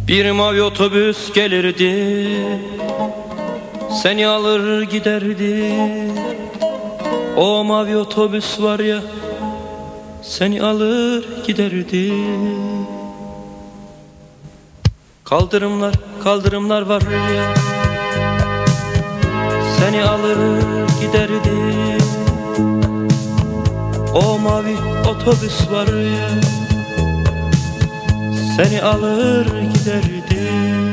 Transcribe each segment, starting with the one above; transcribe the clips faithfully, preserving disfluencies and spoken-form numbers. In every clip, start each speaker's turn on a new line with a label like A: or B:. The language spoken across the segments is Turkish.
A: Bir mavi otobüs gelirdi, seni alır giderdi. O mavi otobüs var ya, seni alır giderdi. Kaldırımlar, kaldırımlar var ya, seni alır giderdi. O mavi otobüs var ya, seni alır giderdi.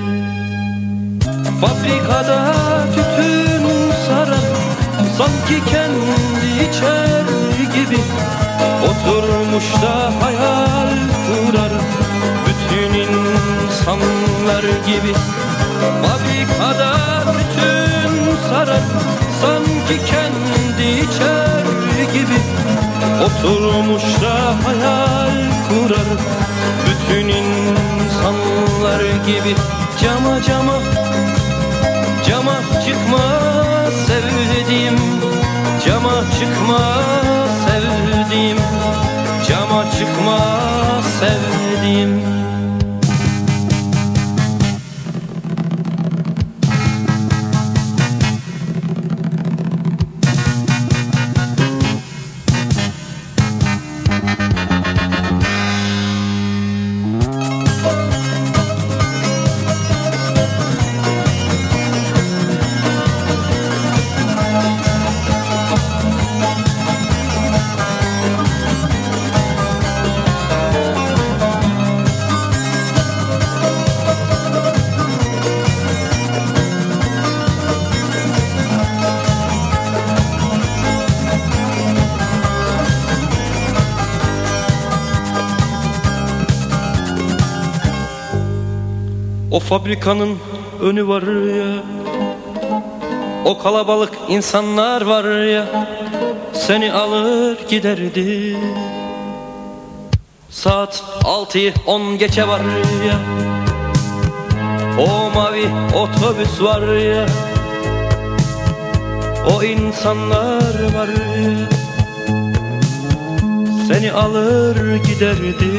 A: Fabrikada tütün saran, sanki kendi içer gibi, oturmuş da hayal kurar bütün insanlar gibi. Fabrikada tütün saran, sanki kendi içer gibi, oturmuş da hayal kurar bütün insanlar gibi. Cama cama, cama çıkma sevdiğim, cama çıkma sevdiğim, cama çıkma sevdiğim. O fabrikanın önü var ya, o kalabalık insanlar var ya, seni alır giderdi. Saat altıyı on geçe var ya, o mavi otobüs var ya, o insanlar var ya, seni alır giderdi.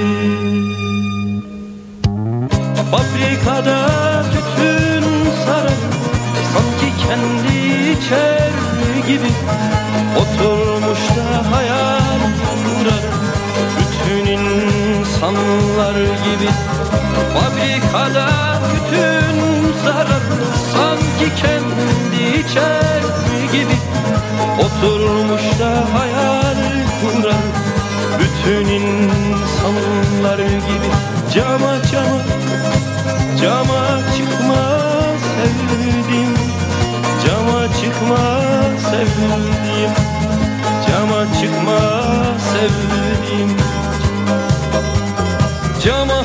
A: Fabrikada tütün sarar, sanki kendi içer gibi, oturmuş da hayal kurar bütün insanlar gibi. Fabrikada tütün sarar, sanki kendi içer gibi, oturmuş da hayal kurar bütün insanlar gibi. Cama cama, cama çıkma sevdiğim, cama çıkma sevdiğim, cama çıkma sevdiğim. Cama,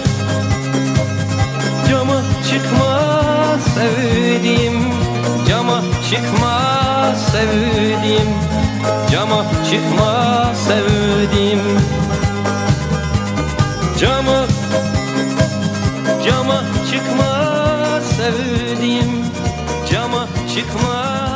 A: cama çıkma sevdiğim, cama çıkma sevdiğim, cama çıkma sevdiğim. Cama, cama çıkma sevdiğim, cama çıkma